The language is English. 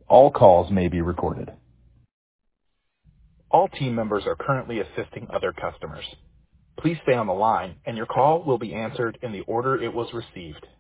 All calls may be recorded. All team members are currently assisting other customers. Please stay on the line, and your call will be answered in the order it was received.